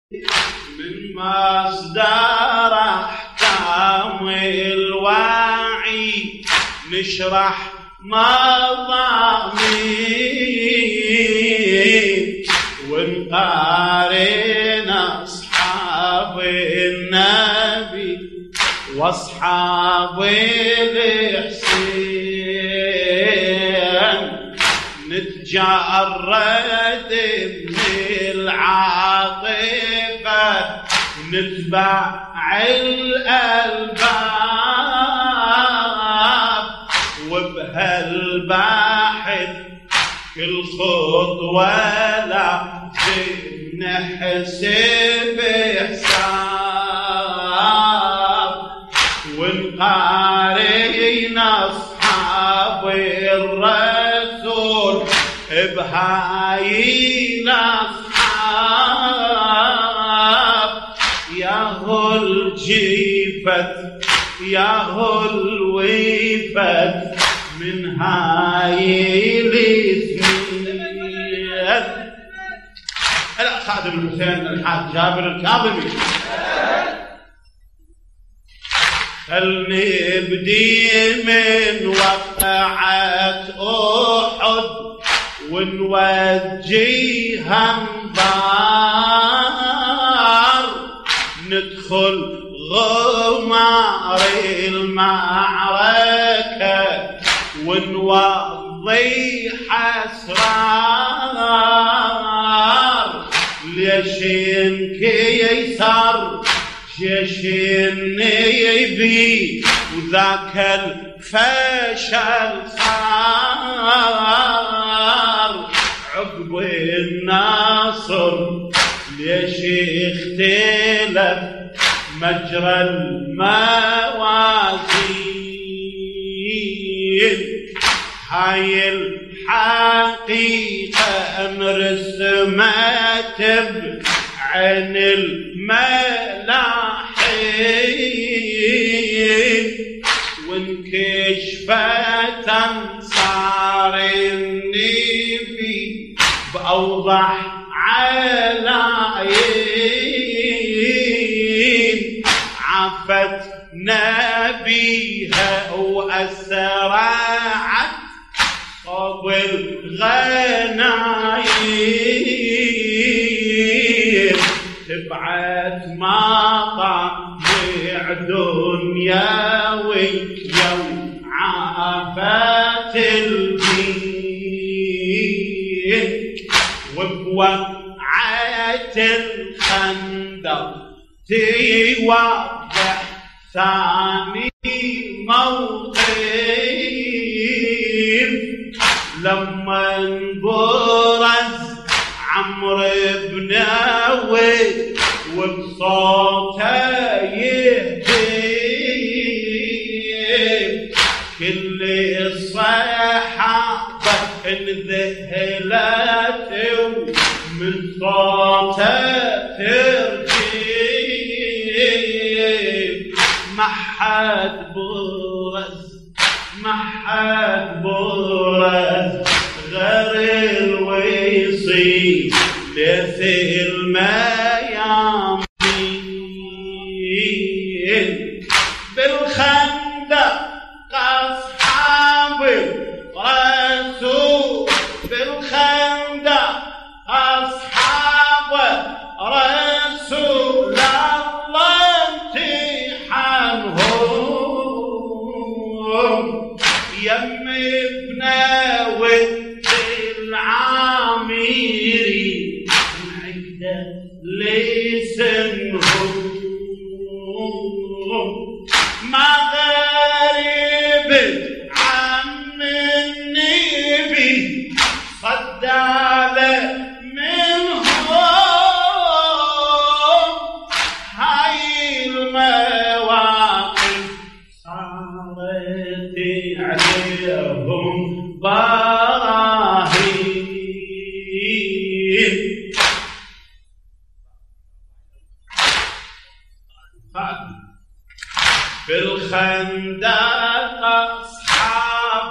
من مصدر أحكام الوعي نشرح مضامين ونقارن أصحاب النبي وأصحاب الحسين نتجرد من العاطفة نتبع الألباب وبهالباحث كل خطوة لازم نحسب حساب ونقارن أصحاب الرسول بهاي الأصحاب ياهو الجيفت ياهو الويفت من هاي الاثنين. هلا خادم الحسين الحاج جابر الكاظمي. خلني ابدي من وقعة أحد ونوجيها انظار ندخل غمار المعركة ونوضيح أسرار ليش ينكسر جيش النبي وذاك الفشل صار عقب الناصر ليش اختلف مجرى الموازين. هاي الحقيقة مرسمت بعين الملاحين وانكشفت انصار النبي بأوضح علايين عفت نبيها وأسرعت صوب الغنايم تبعت مطامع دنياوي يوم عافت الدين وبوقعة الخندق توضح ثاني موقف لما انبرز عمرو بن ويل وبصوته يهتف كل الصحابة انذهلت ومن صوته ترجف ما حد برز غير الويصي ليث الميامين بالخندق أصحاب الرسول بالخندق أصحاب رسول الله امتحانهم يم ابن ود العامري عقده لسنهم ما غريب عن النبي صداله منهم هاي المواقف صارت عليهم براهين. بالخندق أصحاب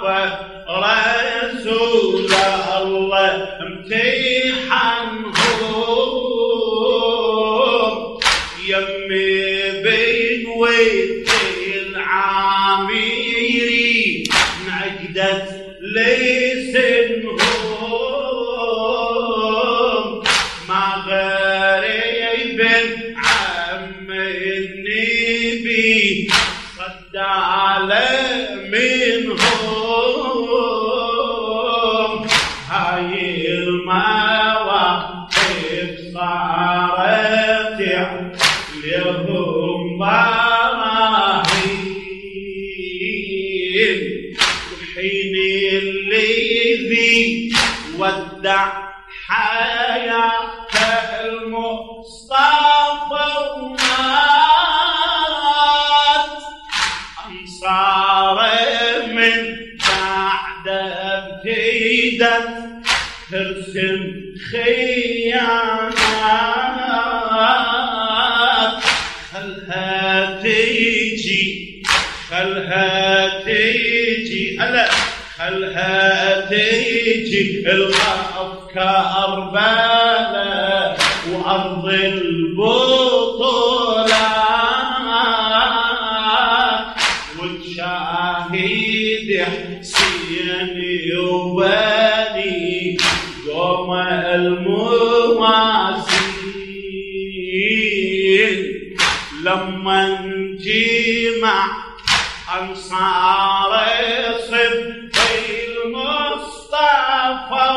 رسول الله امتحانهم يمي بين ويت العاميري انعقدت لسنهم ما غريب عم النبي صد على منهم هاي المواقف صارت لهم براهين وحين الذي ودع حياة المصطفى ومات أنصار من بعد ابتدت ترسم خيانات خلها تيجي هلا خلها تيجي الغف كربلاء وأرض البطولات وتشاهد حسين يباني قوم المواسين لما انجمع أنصار صدق المصطفى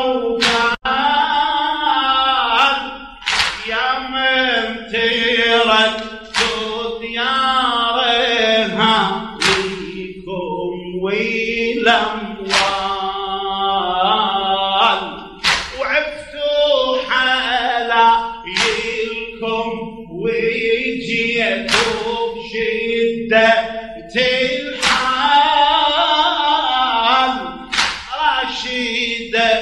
وقال يا من تركتوا ديارها ليكم والأموال وعفتوا حلايلكم وجيتوا بشدة الحال رشيدة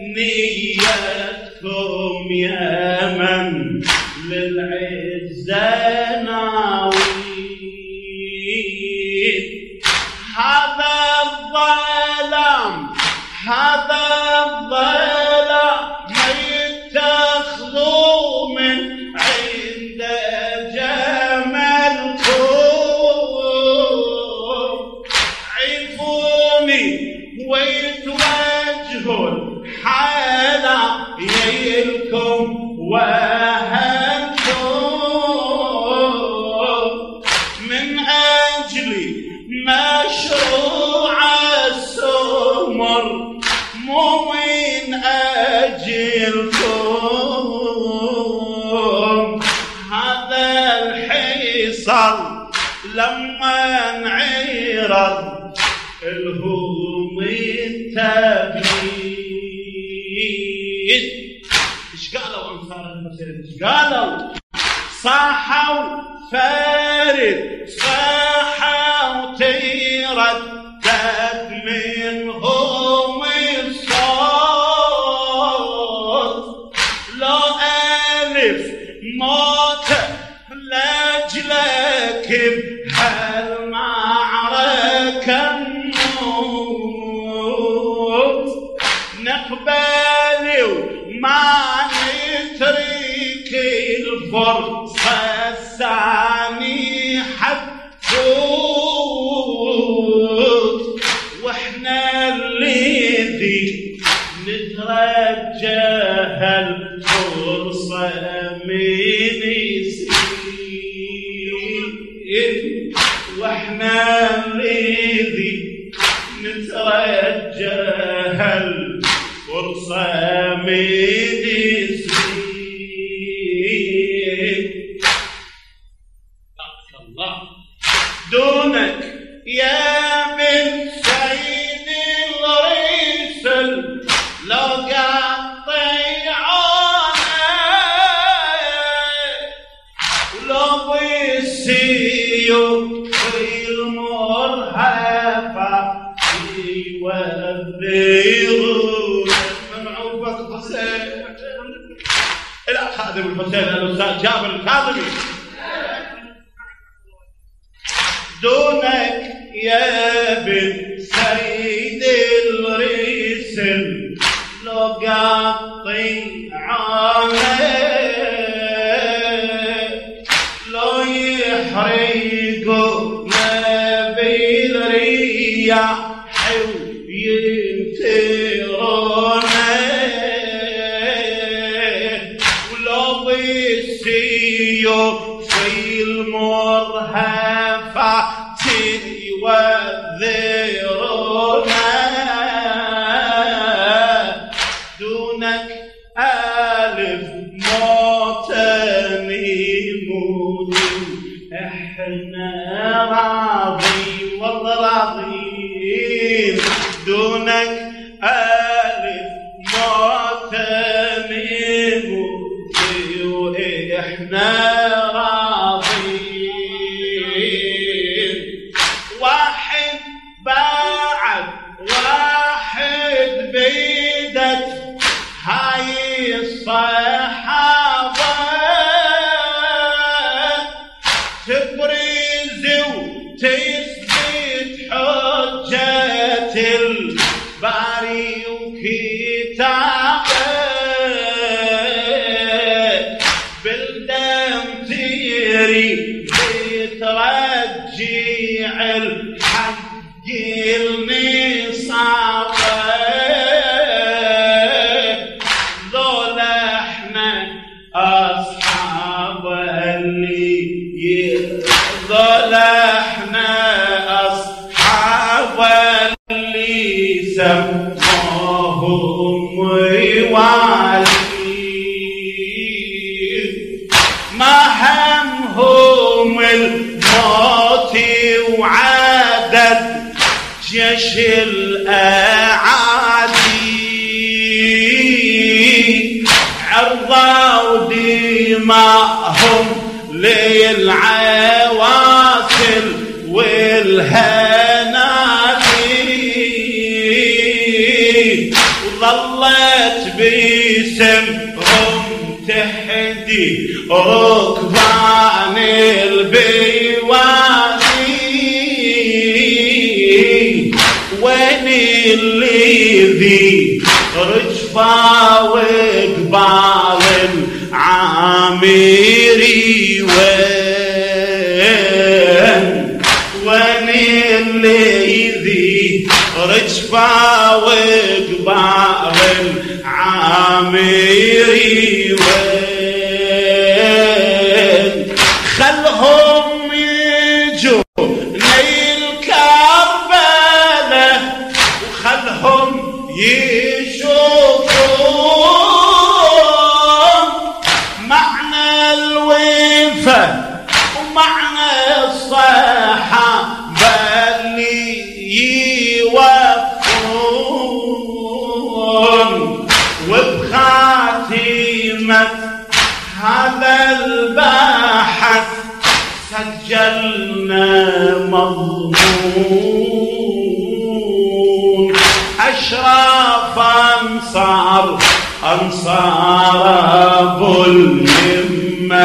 نيتكم يا من للعزة ناويين هذا الظلام ما يتخذوا من عند ويتوجهوا حالا يلكم وهنكم من أجل مشروع السمر مو من أجلكم هذا الحصر لما انعرض الهم التبيين ايش قالوا انصار الحسين ايش قالوا صاحوا فارد صاحوا تردد منهم الصوت لو ألف موت لاجلك بهالمعركة نقبل وما نترك الفرصة السانحة تفوت واحنا الذي نترجى هالفرصة من يسير واحنا الذي نترجى هالفرصة من يسير بارك الله دونك يا من سيد الرسل لو قطعنا ولو بالسيوف المرهفة يوذرون ممعوفة حسين إلى خادم الحسين الأستاذ جابر الكاظمي دونك يا بن سيد الرسل لو قطعنا لو طريقنا بالرياح وينتظرونا ولو بالسيوف في المرهفات يوذرونا دونك ألف موت يموت احنا راضين والله راضين دونك ألف موت يموت واحنا راضين واحد بعد واحد بيدك هاي الصحابة تبرز وتثبت حجة الباري وكتابه بالدم تيري بترجع الحق النصابه أصحاب اللي سموهم موالين ما همهم الموت وعدد جيش الأعادي عرضوا دماءهم للعواصل والهنادي وظلت باسمهم تحدي ركبان البيواني وين اللي ذي رجفا وقبال العامري وين اللي ذي رجفا وقبال العامري خلهم يجوا نيل كربلاء وخلهم يشوفون معنى الوفا ومعنى الصحابة اللي يوفون وبخاتمة هذا البحث سجلنا مضمون أشراف أنصار أبو الهمة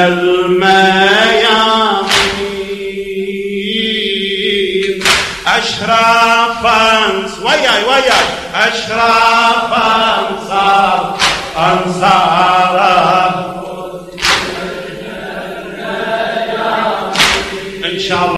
الميامين أشراف وياي أشراف أنصار إن شاء الله.